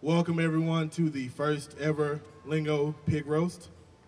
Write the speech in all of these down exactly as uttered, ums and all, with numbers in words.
Welcome everyone to the first ever Lingo Pig Roast.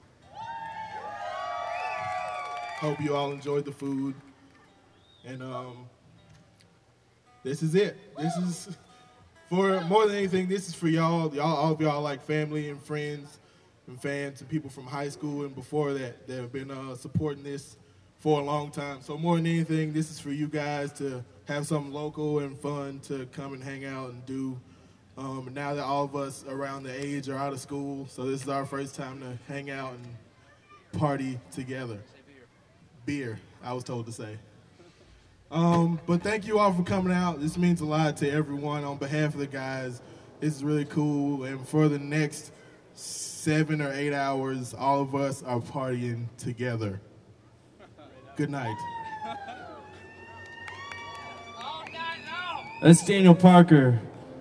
Hope you all enjoyed the food. And um, this is it. This is, for more than anything, this is for y'all. Y'all, all of y'all like family and friends and fans and people from high school and before that that have been uh, supporting this for a long time. So more than anything, this is for you guys to have something local and fun to come and hang out and do. Um, now that all of us around the age are out of school, so this is our first time to hang out and party together. Beer, I was told to say. Um, but thank you all for coming out. This means a lot to everyone. On behalf of the guys, this is really cool. And for the next seven or eight hours, all of us are partying together. Good night. That's Daniel Parker.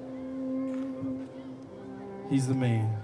He's the man.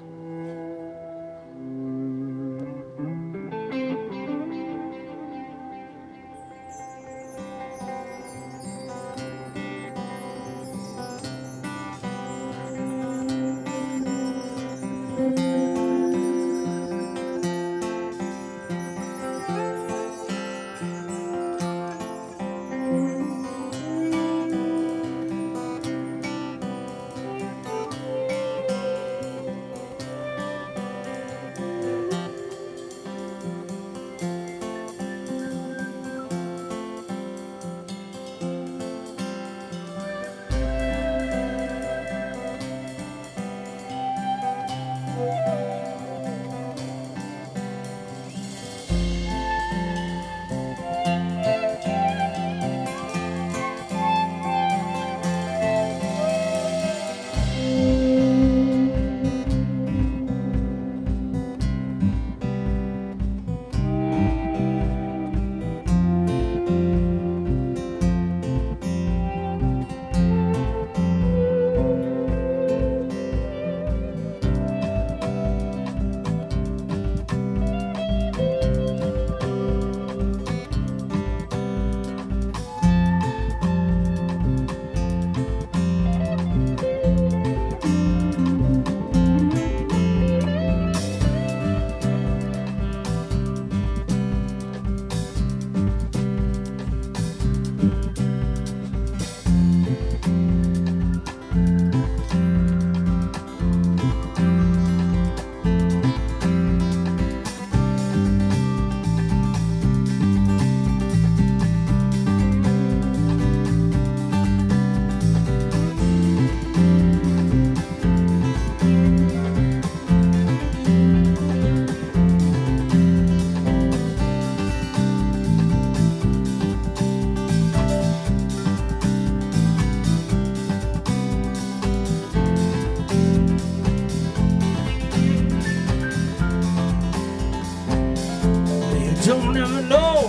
Don't ever know,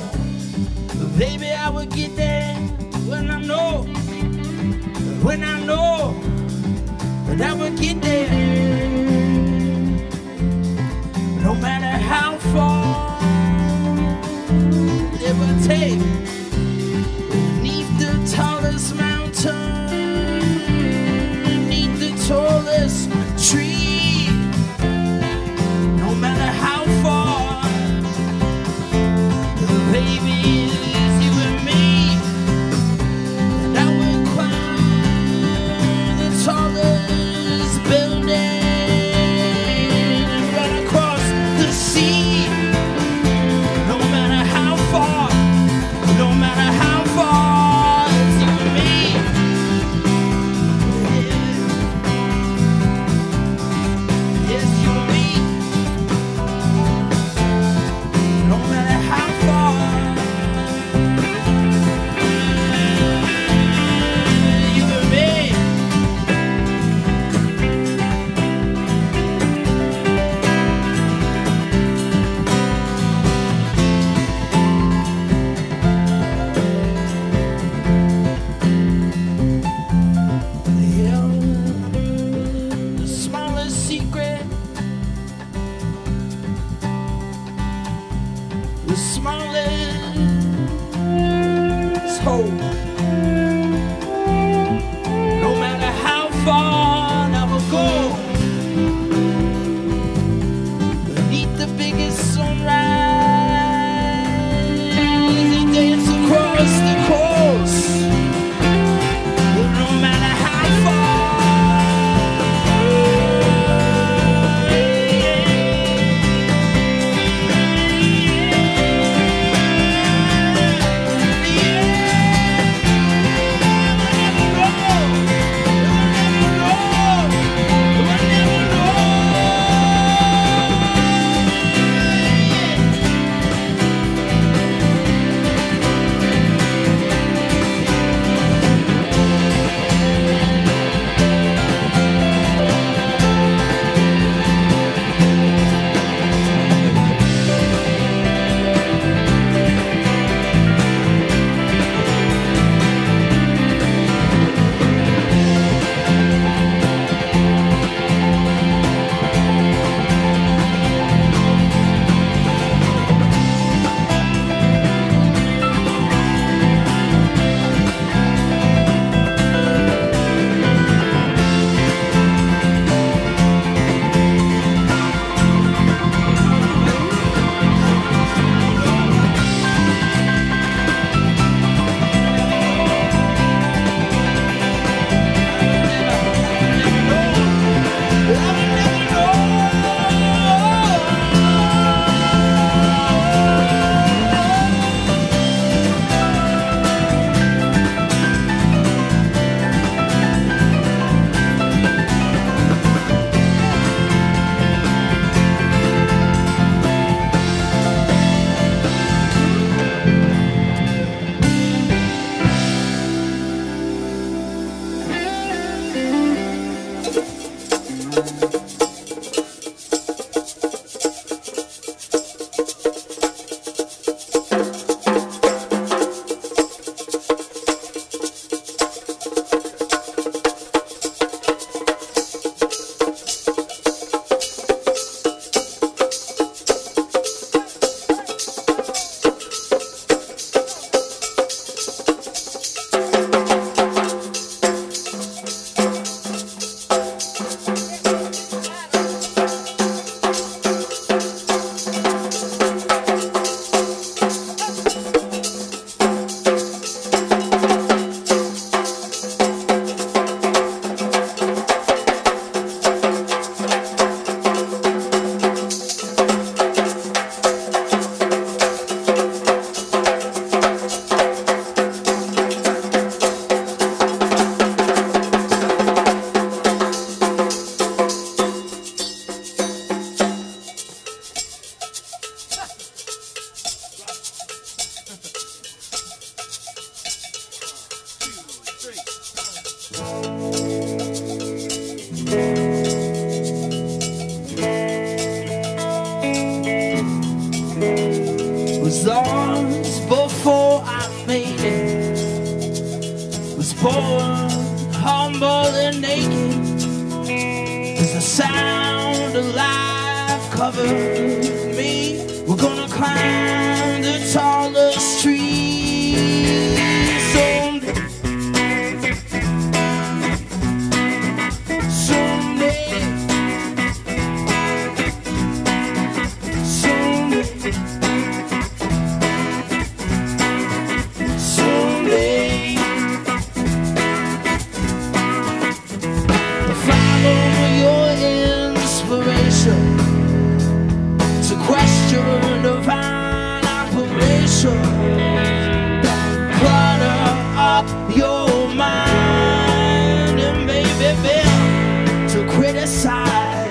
baby, I will get there when I know, when I know that I will get there. No matter how far it will take, beneath the tallest mountain, beneath the tallest tree, no matter how far. Baby, it's you and me, and I will climb the tallest building right across the sea. No matter how far As the sound of life covers me, we're gonna climb the tallest tree. Someday, someday, someday, someday. Follow your inspiration. It's a question of divine operation. Clutter up your mind and baby build to criticize.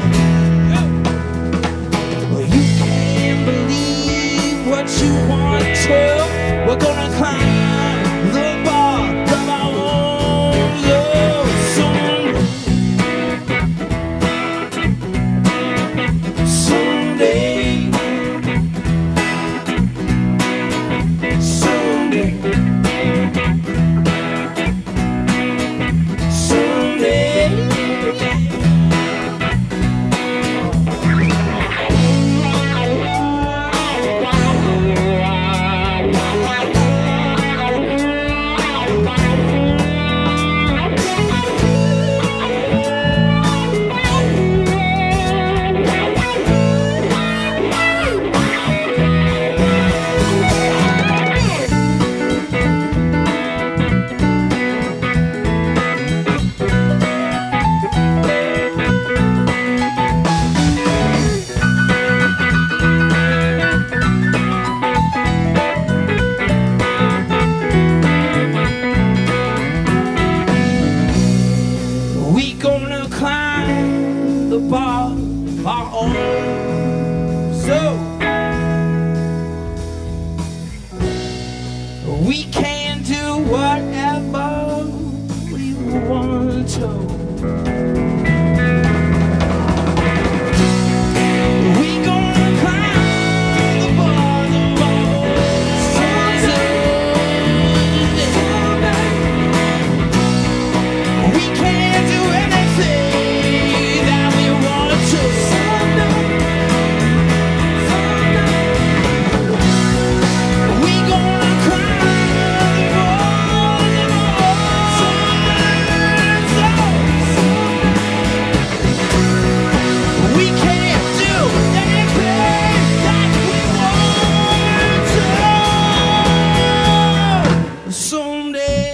Well, you can't believe what you want to. We're gonna climb the bar of our own love someday. Someday, someday, we gonna climb the bar of our own. So we can do whatever we want to. We gonna climb the bar of our own. We can do anything that we want to. We gonna climb the walls of our own. We can do anything that we want to. Someday.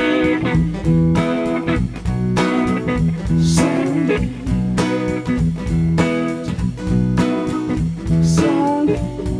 Someday, someday,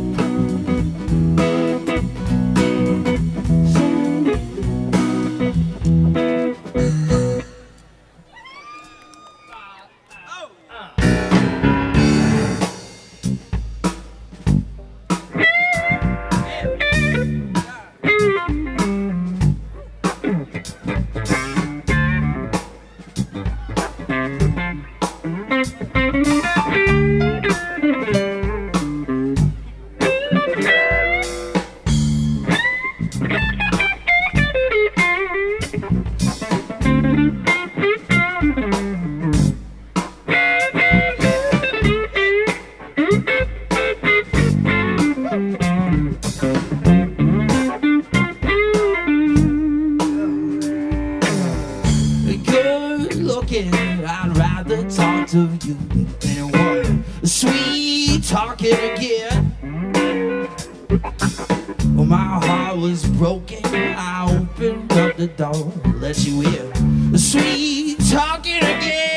good looking, I'd rather talk to you than anyone. Sweet talking again. Well, my heart was broken. I opened up the door, let you in. Sweet talking again.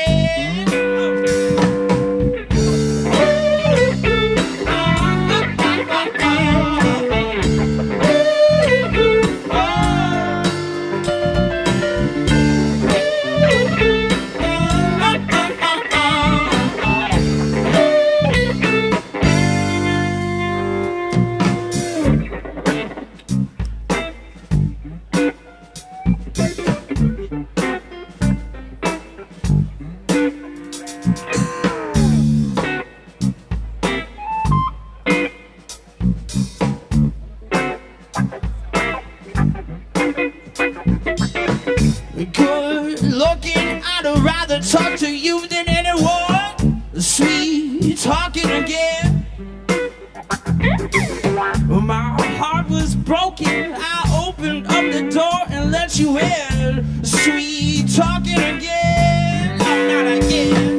talking again. My heart was broken. I opened up the door and let you in. Sweet talking again. I'm not again.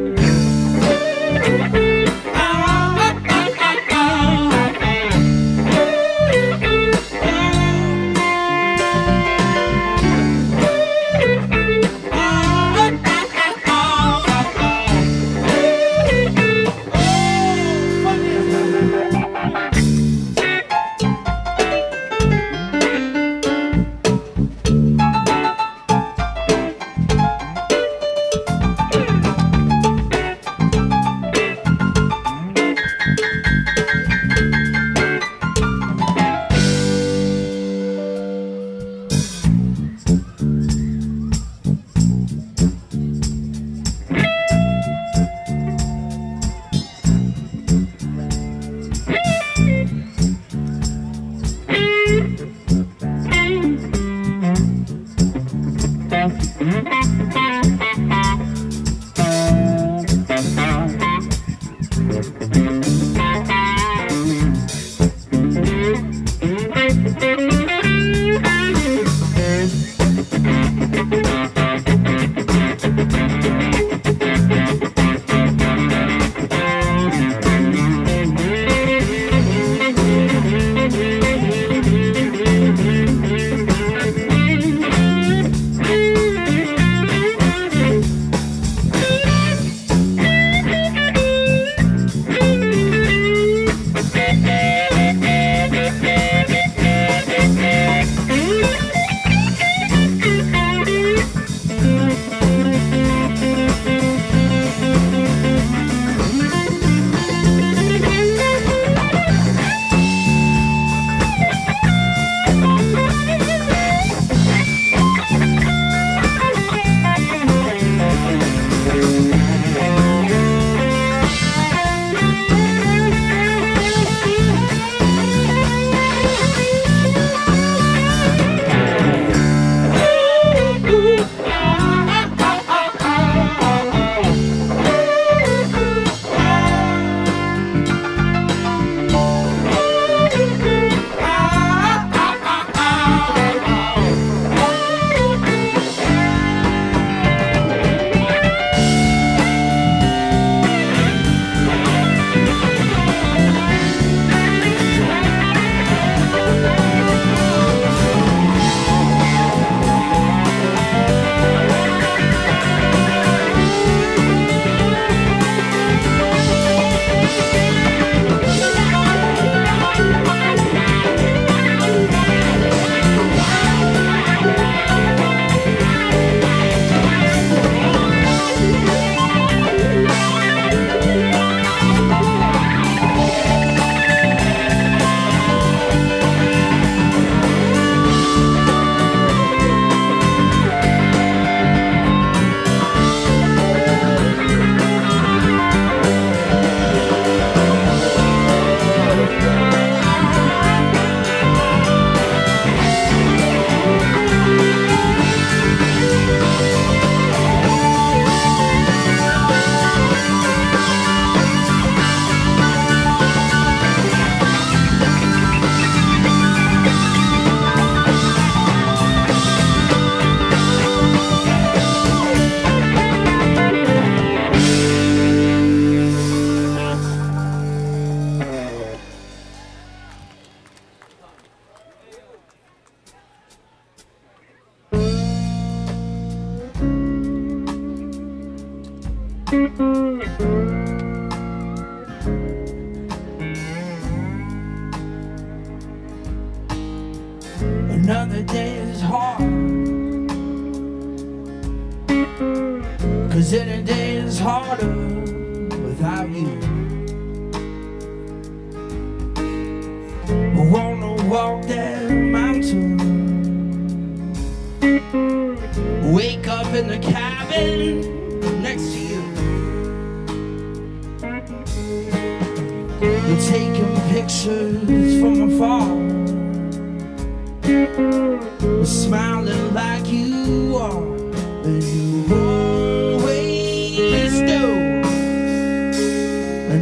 Another day is hard, 'cause any day is harder without you. I wanna walk that mountain, wake up in the cabin next to you. We're taking pictures from afar, we're smiling like you are, and you always do.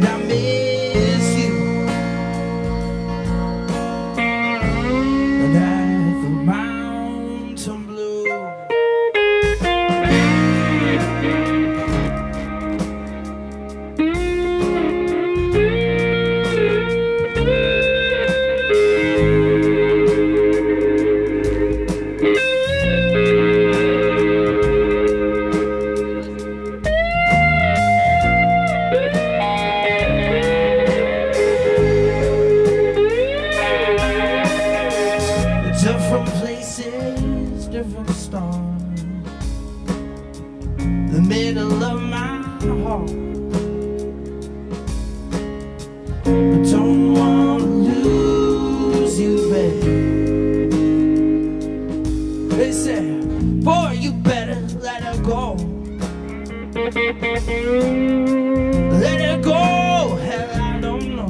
Let it go, hell, I don't know.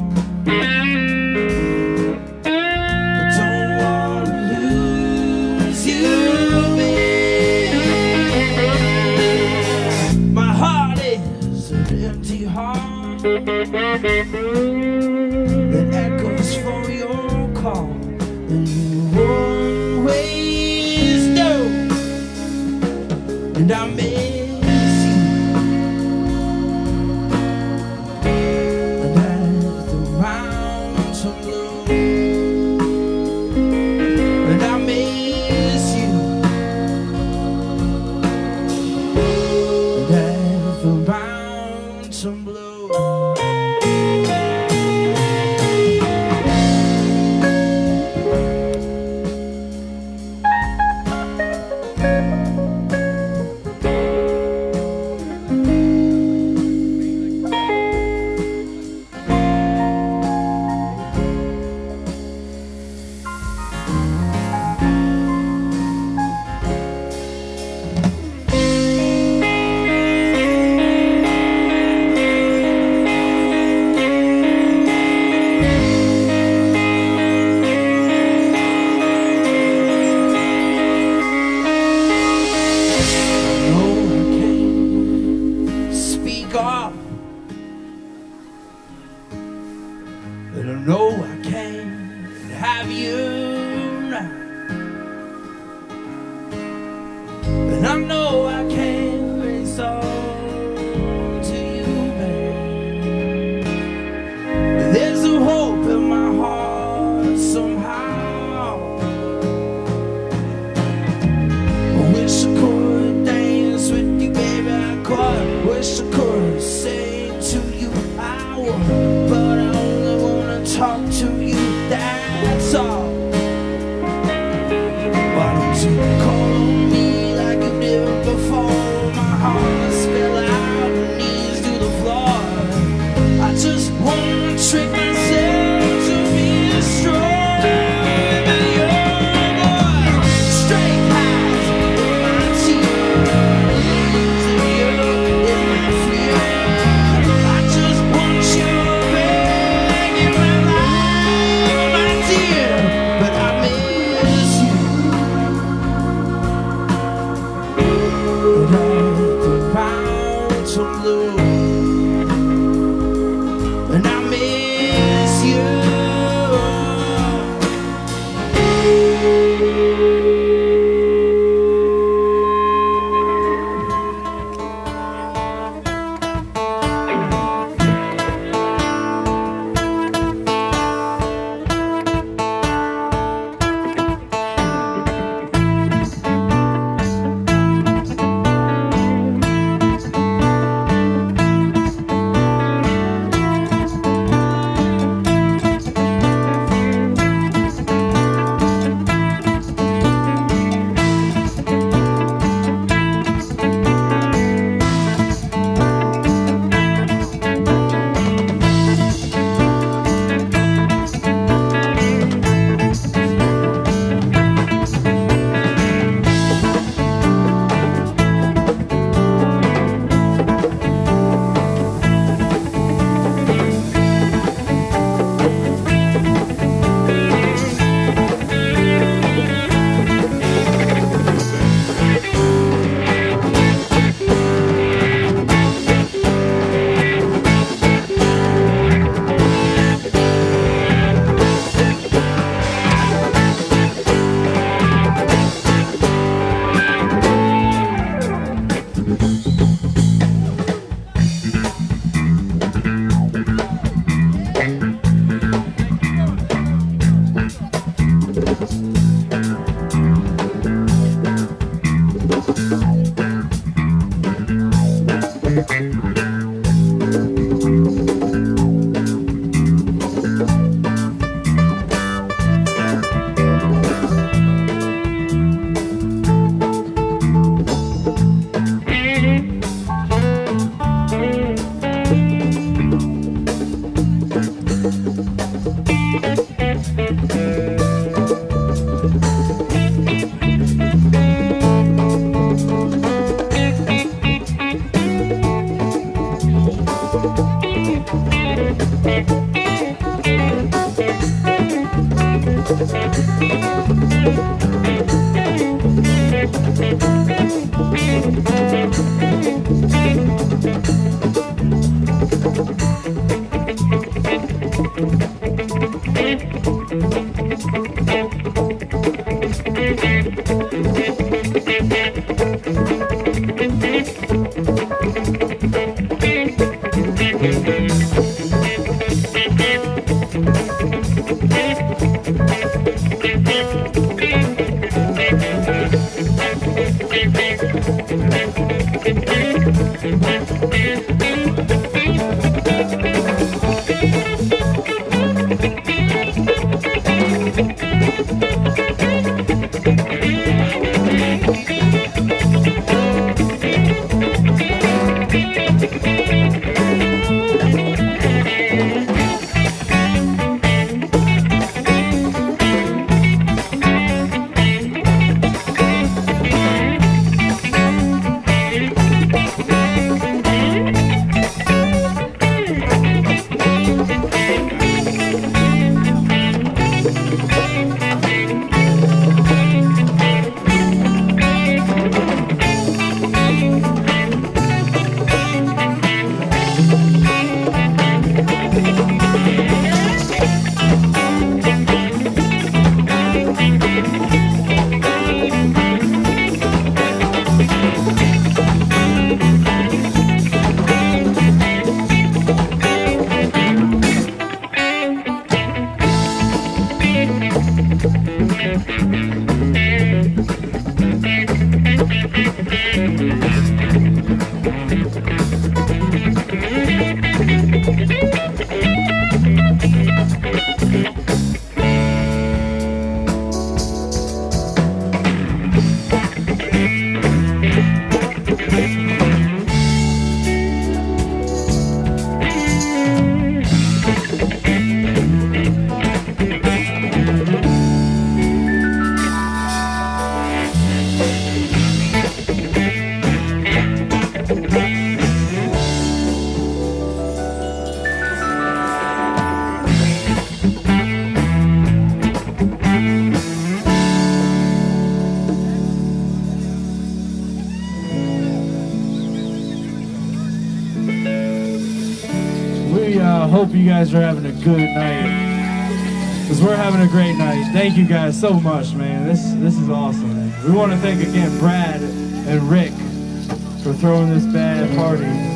But don't want to lose you, babe. My heart is an empty heart that echoes for your call, and you always do. And I miss you. And as the mountain low, and I miss you. And as the mountain blows. And I know I can't have you now. And I know I can't resort to you, babe. But there's a hope in my heart somehow. I wish I could dance with you, baby, I could. Wish I could say to you I would, but I talk to you, that's all. Why don't you call on me like you did before? My heart fell out, knees to the floor. I just wanna trick myself to be strong. Baby, you're boy, straight highs in my tears, and you in my fear. I just want you, baby, in my life, my dear, but I miss you. But at the mountain low, and I miss you. Hope you guys are having a good night, because we're having a great night. Thank you guys so much, man. This this is awesome. We want to thank again Brad and Rick for throwing this bad party.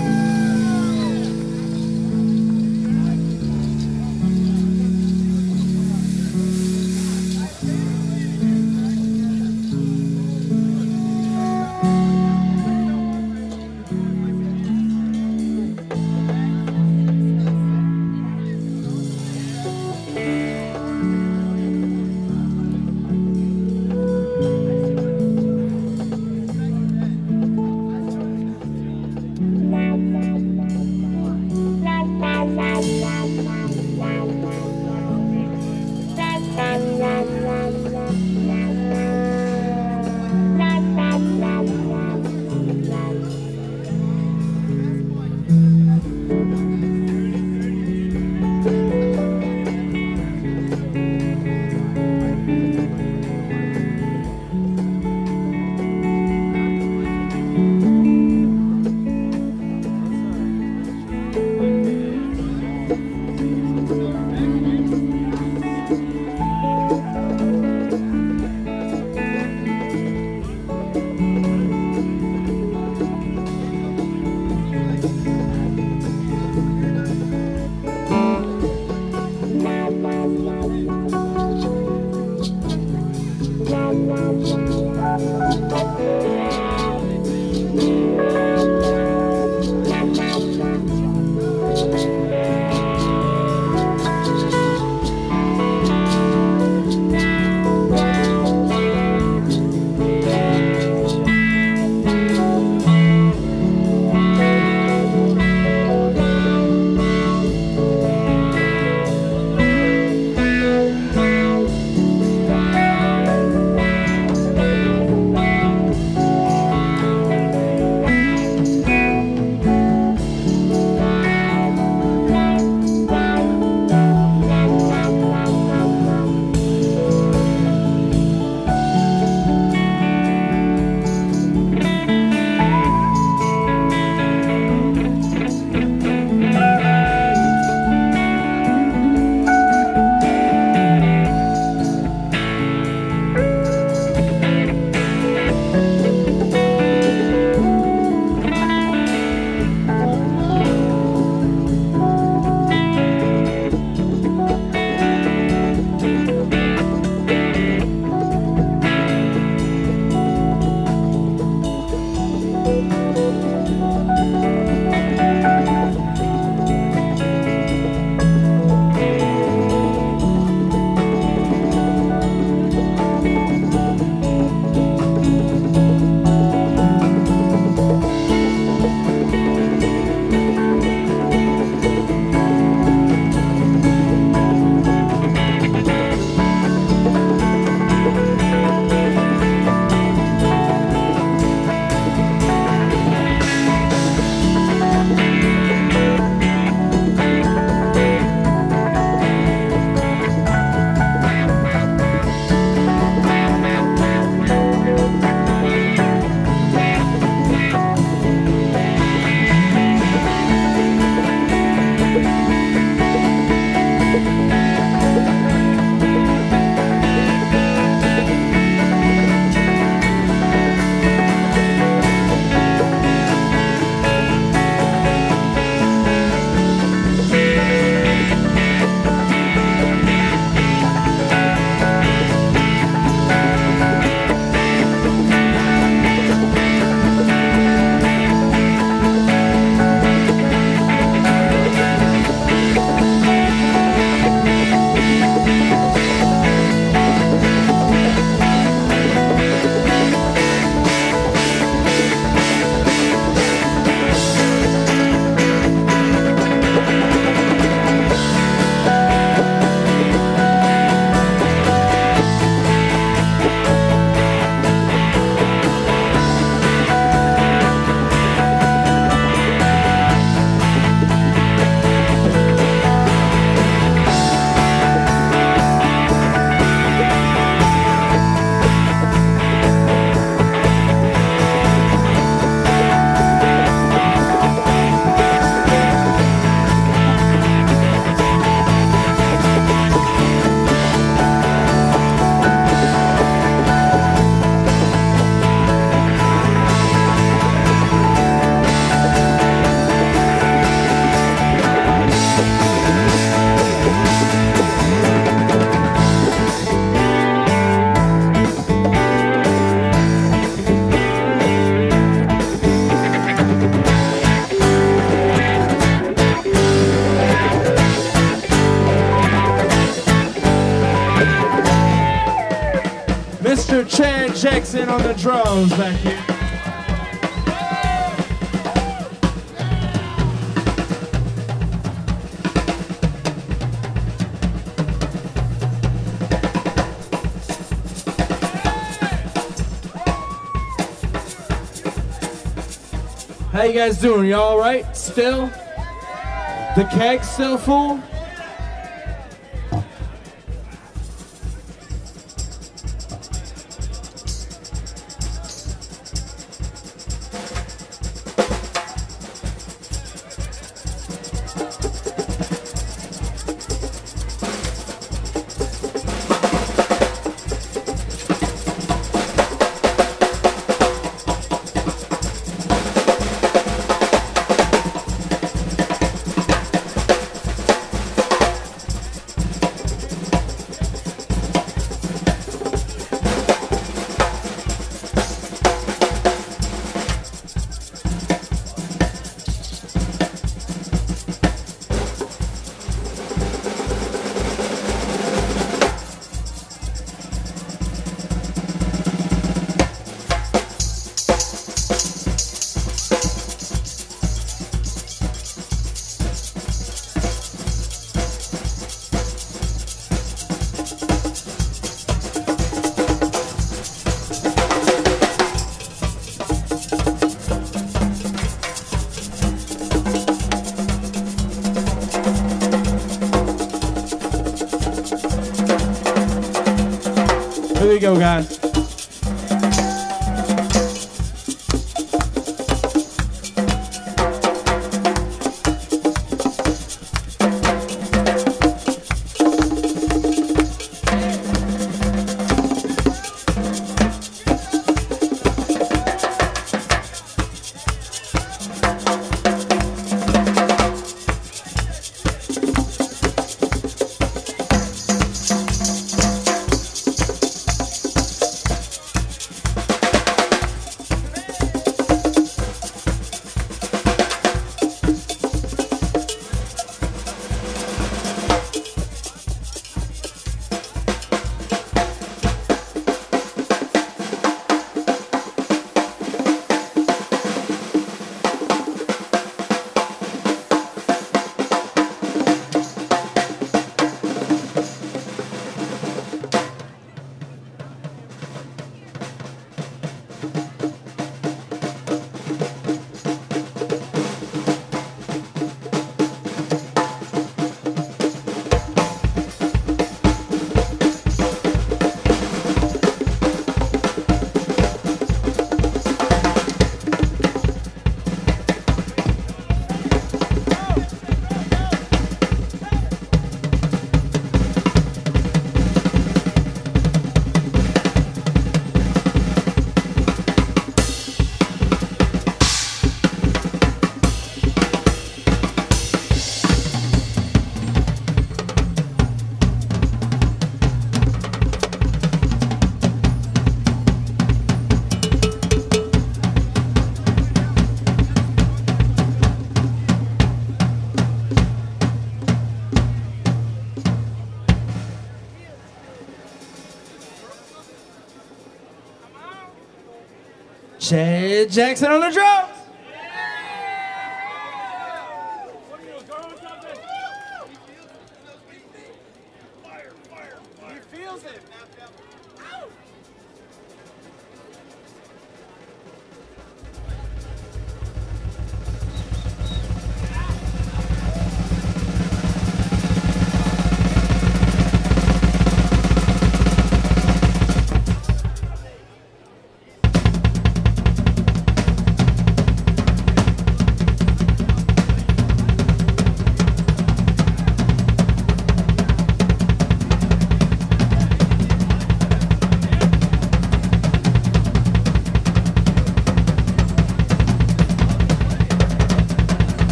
Chad Jackson on the drums back here. How you guys doing? You all right? Still? The keg's still full? Here we go, guys. Chad Jackson on the drums.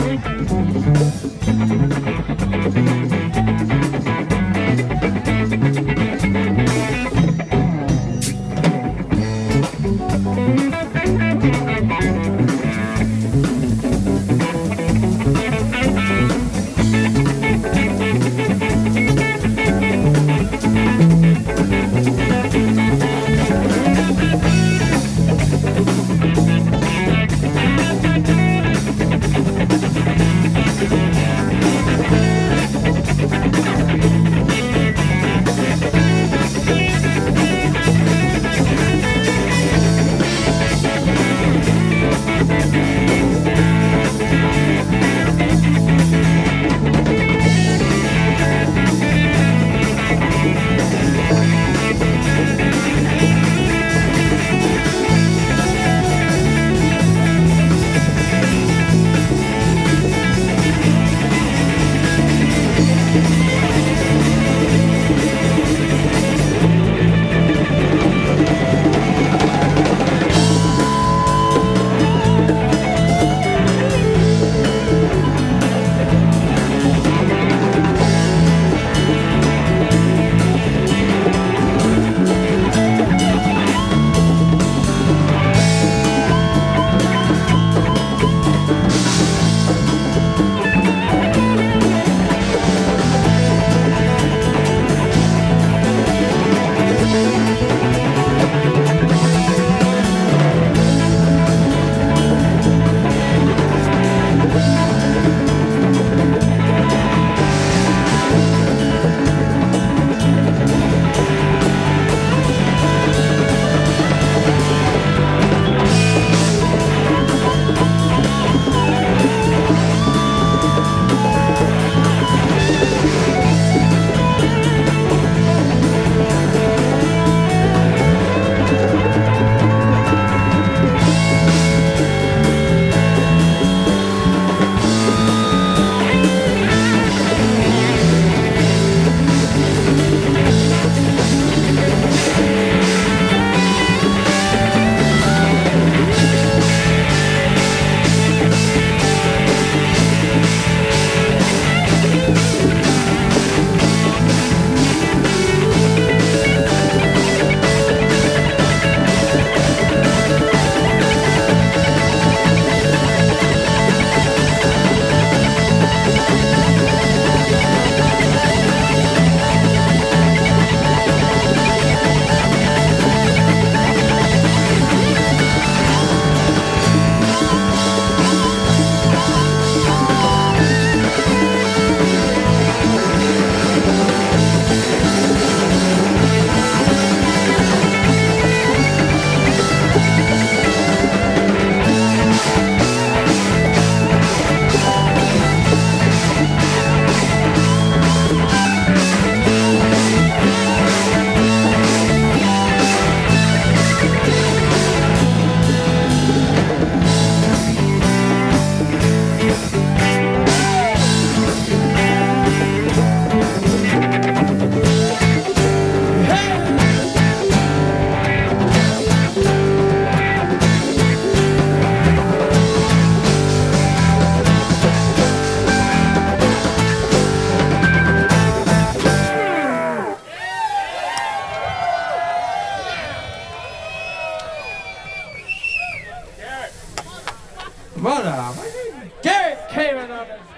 What up? Garrett came in on this.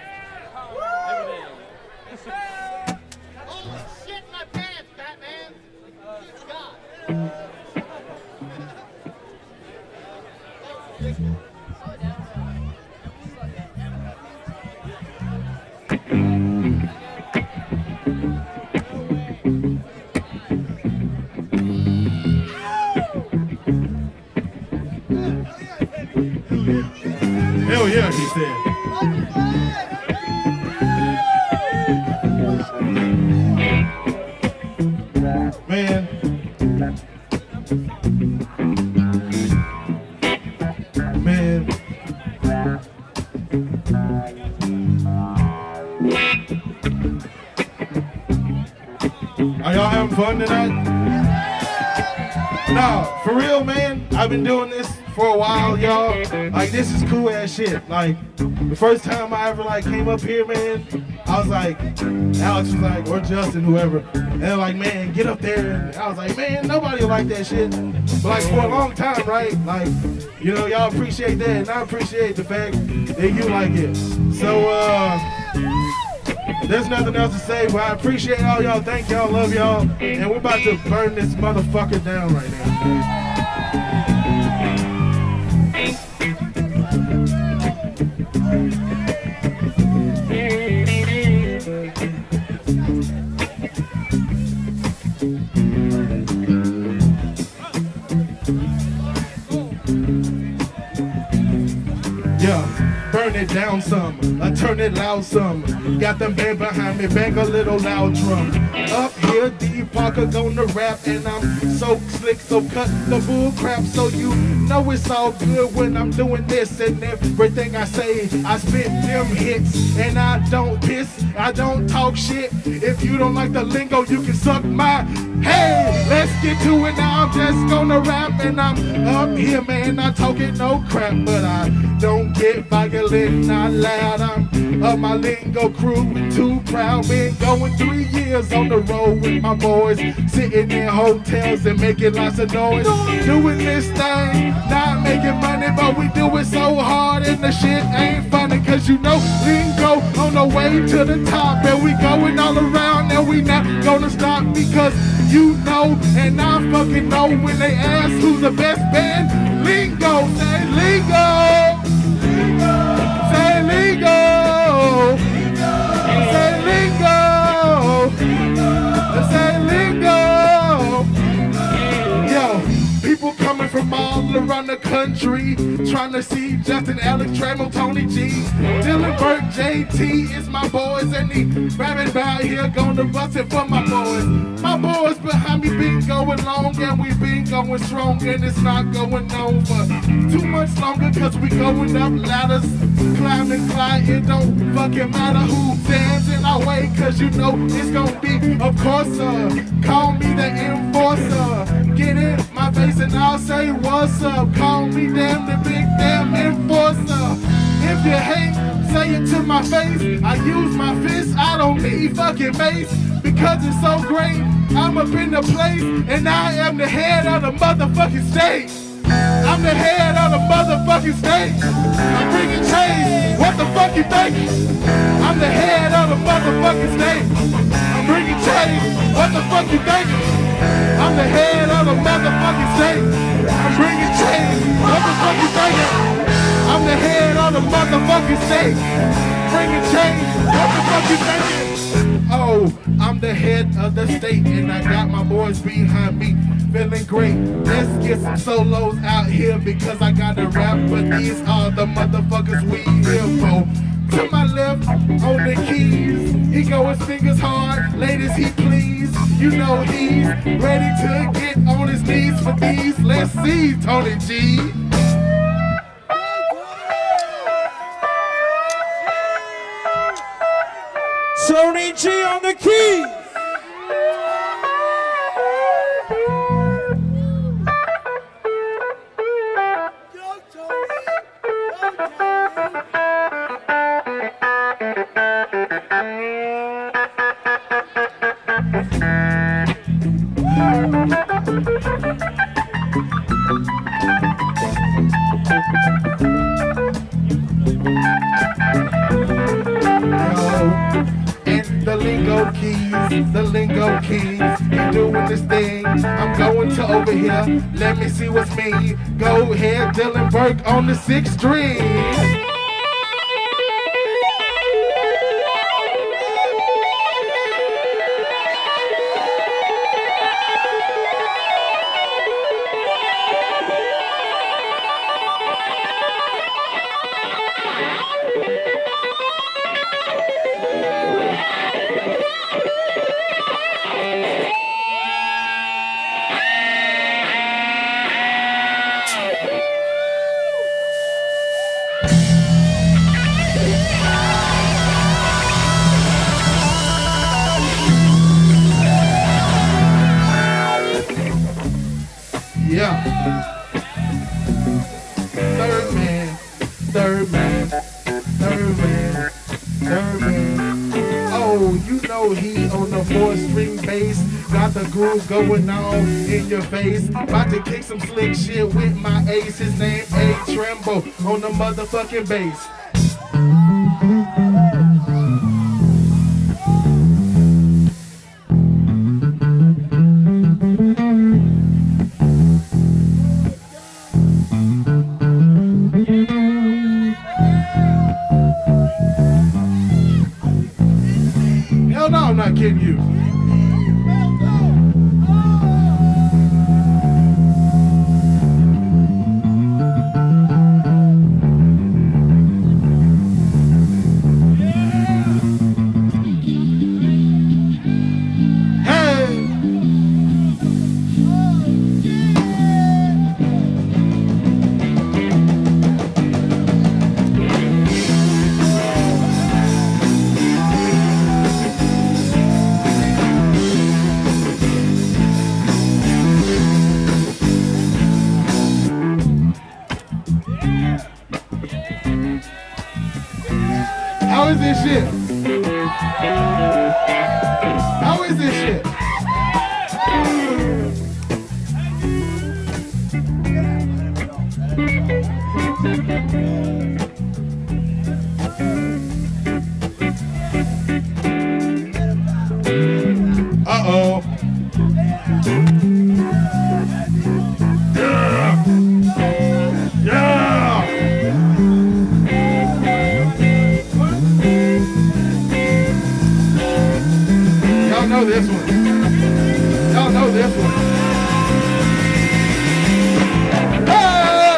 Holy shit, my pants, Batman! Good God. Hell yeah, he said. Man. Man. Are y'all having fun tonight? No, for real, man. I've been doing this for for a while, y'all. Like, this is cool ass shit. Like, the first time I ever like came up here, man, I was like, Alex was like, or Justin, whoever, and they're like, man, get up there. And I was like, man, nobody like that shit. But like for a long time, right? Like, you know, y'all appreciate that, and I appreciate the fact that you like it. So, uh, there's nothing else to say, but I appreciate all y'all. Thank y'all, love y'all, and we're about to burn this motherfucker down right now. Burn it down some, I turn it loud some. Got them band behind me, bang a little loud drum. Up here, D Parker gonna rap, and I'm so slick, so cut the bull crap, so you know it's all good when I'm doing this. And everything I say, I spit them hits, and I don't piss, I don't talk shit. If you don't like the lingo, you can suck my. Hey, let's get to it now. I'm just gonna rap, and I'm up here, man. Not talking no crap, but I don't get violent, not loud. I'm of my lingo crew, we too proud. Been going three years on the road with my boys, sitting in hotels and making lots of noise. Doing this thing, not making money, but we do it so hard, and the shit ain't funny. Cause you know, lingo on the way to the top, and we going all around, and we not gonna stop. Because you know, and I fucking know, when they ask who's the best band, lingo, say lingo. Say lingo. Say lingo. Say lingo. Yo, people coming from all around the country, trying to see Justin, Alex, Tramo, Tony G, Dylan Burke, J T is my boys, and he rapping about here, gonna bust it for my boys. My boys behind me been going long, and we been going strong, and it's not going on for too much longer, cause we going up ladders, climbing, climb, it don't fucking matter who stands in our way, cause you know it's gonna be, of course, uh, call me the enforcer, get in my face and I'll say what's up, call me damn the big damn enforcer. If you hate, say it to my face, I use my fist, I don't need fucking mace, because it's so great, I'm up in the place, and I am the head of the motherfucking state. I'm the head of the motherfucking state. I'm bringing change, what the fuck you think? I'm the head of the motherfucking state. I'm bringing change, what the fuck you think? I'm the head of the motherfucking state. I'm bringing change, what the fuck you think? I'm the head of the motherfucking state. Bringing change, what the fuck you thinking? Oh, I'm the head of the state, and I got my boys behind me, feeling great. Let's get some solos out here, because I gotta rap, but these are the motherfuckers we here for. To my left, on the keys, he go his fingers hard, ladies he please. You know he's ready to get on his knees for these. Let's see, Tony G. Tony G on the keys. The lingo keys, you doing this thing. I'm going to over here. Let me see what's me. Go ahead, Dylan Burke on the sixth string. disturbing. Oh, you know he on the four-string bass, got the groove going on in your face. About to kick some slick shit with my ace. His name A Tremble on the motherfucking bass. Hell no, I'm not kidding you. How is this shit? How is this shit? Uh-oh. Yeah. Yeah. Y'all know this one. Y'all know this one. Hey!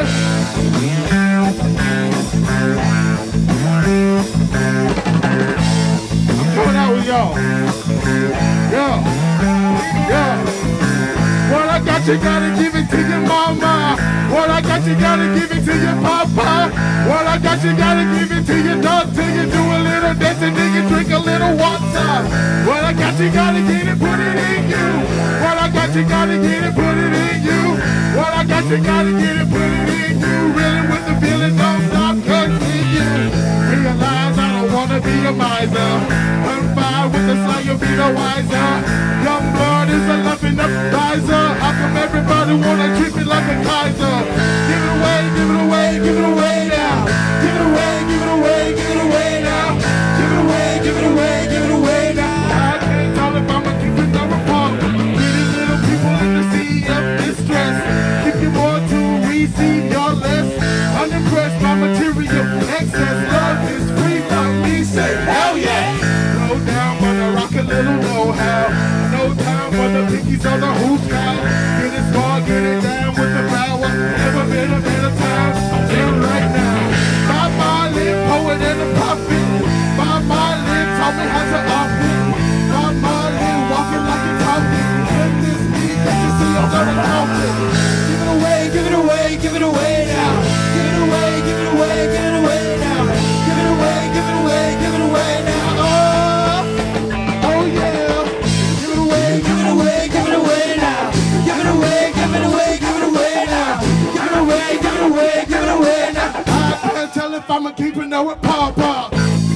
I'm coming out with y'all. Yeah. Yeah. What I got, you gotta give it to your mama. What I got, you gotta give it to your papa. What I got, you gotta give it to your dog till you do a little dancing, then you drink a little water. What I got, you gotta get it, put it in you. What I got, you gotta get it, put it in you. What I got, you gotta get it, put it in you. Reeling with the feeling, don't stop, continue. Realize I don't wanna be a miser. I'm fine with the slang, you'll be no wiser. Young blood is a loving up riser. How come everybody wanna treat me like a Kaiser? Give it away, give it away, give it away now. Give it away, give it away, give it away now. Give it away, give it away, give it away now. I can't tell if I'ma keep it number apart. Pretty little people in the sea of distress. Keep you more to receive your less. Unimpressed by material excess. Love is free from me, say hell yeah. Slow down, but I rock a little know-how. No time for the pinkies or the who's now. Get it small, get it down with the power. Never been a better time. I'm there right now. Bob Marley, poet and a prophet. Bob Marley taught me how to operate. Bob Marley walking like a talking. Let this beat that you see I'm gonna talk it. Give it away, give it away, give it away now. Give it away, give it away, give it away now. Give it away, give it away, give it away now. Oh, oh yeah. Give it away, give it away, give it away now. Give it away, give it away, give it away now. Give it away, give it away, give it away now. I can't tell if I'ma keep it or with Papa.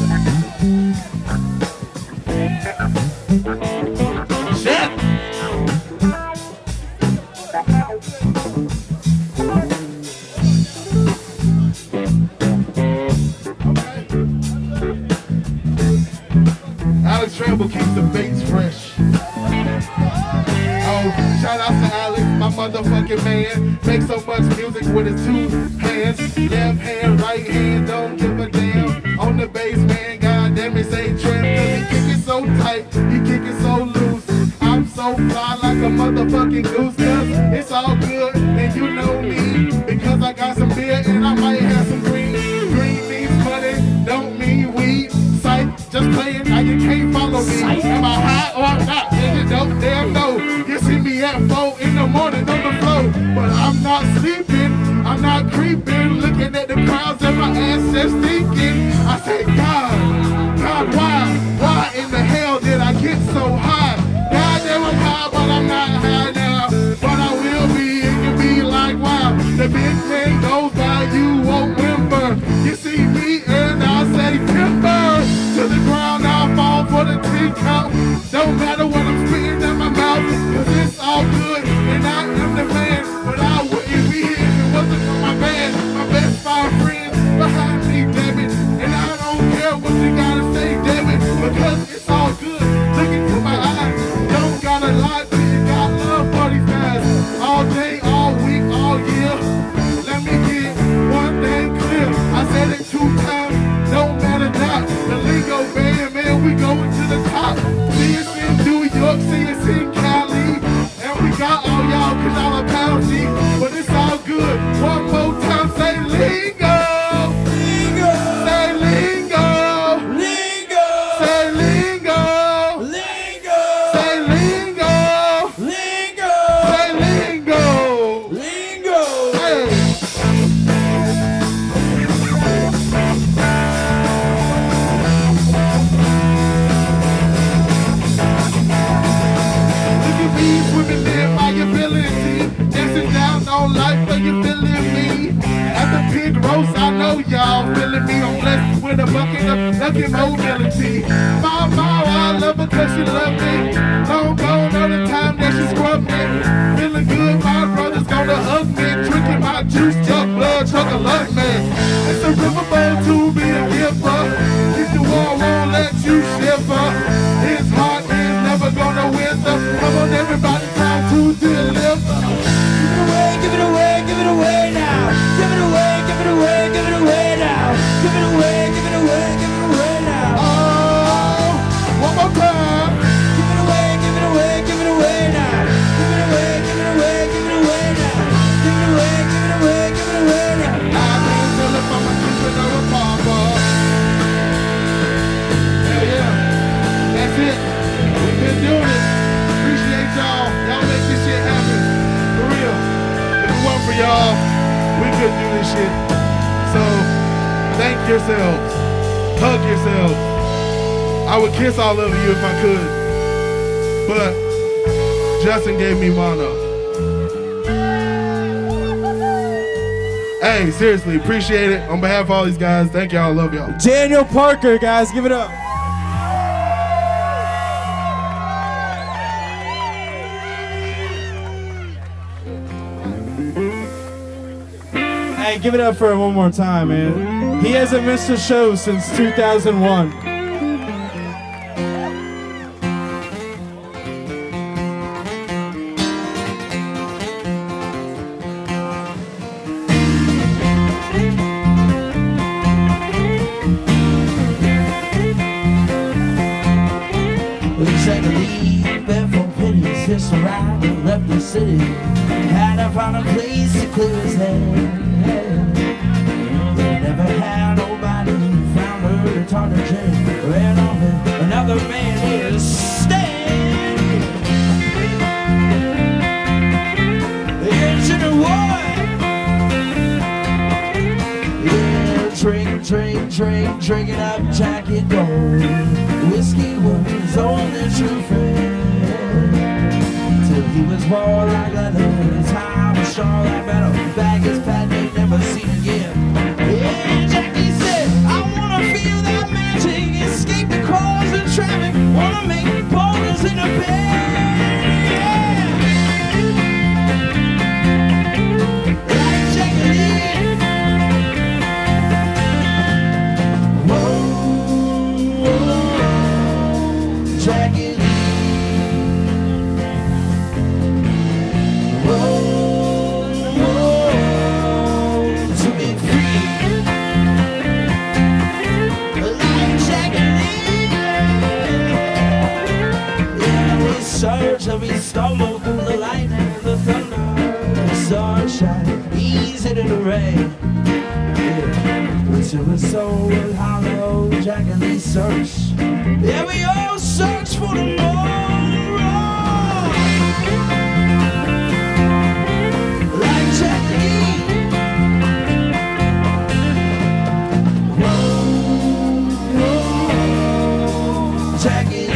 Shit. Alex Tremble keeps the bass fresh. Oh, shout out to Alex, my motherfucking man. Makes so much music with his two hands. Left hand, right hand, don't give a damn. On the bass, man, goddamn it, say Trem. Cause he kick it so tight, he kick it so loose. I'm so fly like a motherfucking goose. Cause it's all good, and you know me. Because I got some beer and I might have some green. Green means money, don't mean weed. Sight, just playing, now you can't follow me. Am I high or I'm not? Nigga, don't damn know. You see me at four in the morning on the floor. But I'm not sleeping, I'm not creeping. Looking at the crowds and my ass just thinking. I say, God, God, why? Why in the hell did I get so high? God damn, I'm high, but I'm not high now. But I will be, it can be like, wow. The big thing goes by, you won't remember. You see me and I say timber to the cause it's all good. Look into my eyes, don't gotta lie to you, got love for these guys. All day, all week, all year. Let me get one thing clear. I said it two times, don't matter not. The lingo band, man, we going to the top. See us in New York, see us in Cali. And we got all y'all cause y'all are poundy. But it's all good. One more time, say lingo. Lingo. Say lingo. Lingo. Say lingo. Lingo. Say lingo. Lingo. Say lingo. Lingo. Hey. Look at me swimming in my ability. Dancing down on life, but you feeling me. At the pig roast, I know y'all feeling me. I'm blessed with a bucket of lucky mobility. My mom, I love her cause she love me. Long gone all the time that she scrub me. Feeling good, my brother's gonna hug me. Drinking my juice, jug blood, truck of love me. It's a riverboat to be a giver. If the war won't let you shiver, his heart is never gonna wither. Come on everybody, time to deliver. Give it away, give it away now. Give it away, give it away, give it away now. Give it away, give it away, give it away now. Oh, one more time. Give it away, give it away, give it away now. Give it away, give it away, give it away now. Give it away, give it away, give it away now. I can't tell if I'm a keeper or a pauper. Hell yeah, that's it. We've been doing it. Appreciate y'all. Y'all make this shit happen. For real. If it weren't for y'all, we couldn't do this shit. So, thank yourselves. Hug yourselves. I would kiss all of you if I could. But Justin gave me mono. Hey, seriously, appreciate it. On behalf of all these guys, thank y'all. Love y'all. Daniel Parker, guys, give it up. Hey, give it up for him one more time, man. He hasn't missed a show since two thousand one. Left the city, had to find a place to clear his head. They never had nobody who found her to talk to Jay. Ran on me, another man is staying. It's in the war. Yeah, drink, drink, drink, drinking up Jackie Gold. Whiskey was his only true friend. He was more like leather, his time was strong like metal. Bag his fat, they never seen again. Yeah, Jackie said, I wanna feel that magic, escape the cars and traffic, wanna make boulders in a bed. Yeah. Like Jackie Lee. Whoa, whoa, Jackie Lee. So we stumble through the lightning, the thunder, the sunshine, easy to the rain. Yeah. Until the soul will hollow, Jackie Lee search. Yeah, we all search for tomorrow. Like Jackie Lee. Whoa, whoa, Jackie Lee.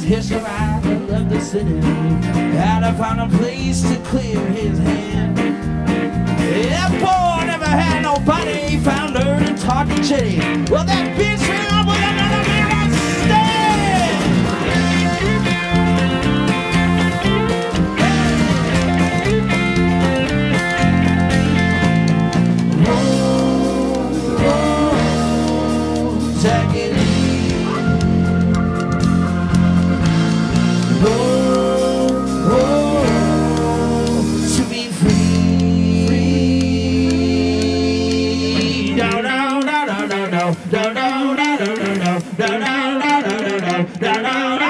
hitched a ride and left the city. Had to find a place to clear his hand. That boy never had nobody. He found her and talked to Chitty. Well, that bitch ran up with another man on stand. Roll, roll, take it easy. Roll, roll, to be free. No, no, no, no, no, no, no, no, no, no, no, no, no, no, no, no, no, no, no.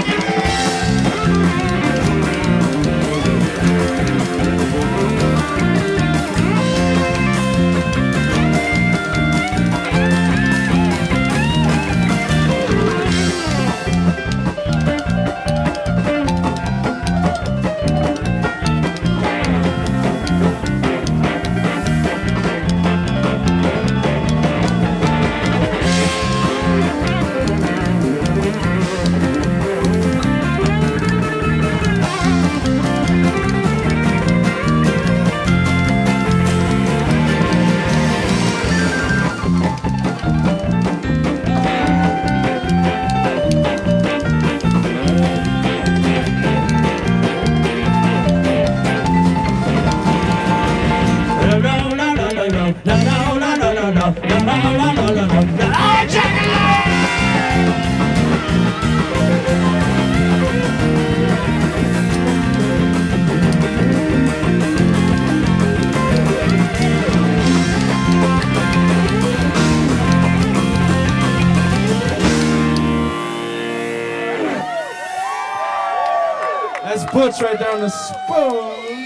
That's Butch right there on the spoons.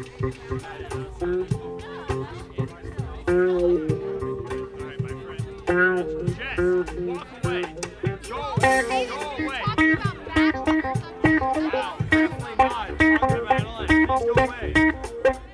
Definitely not. Talk to Madeline. Please go away.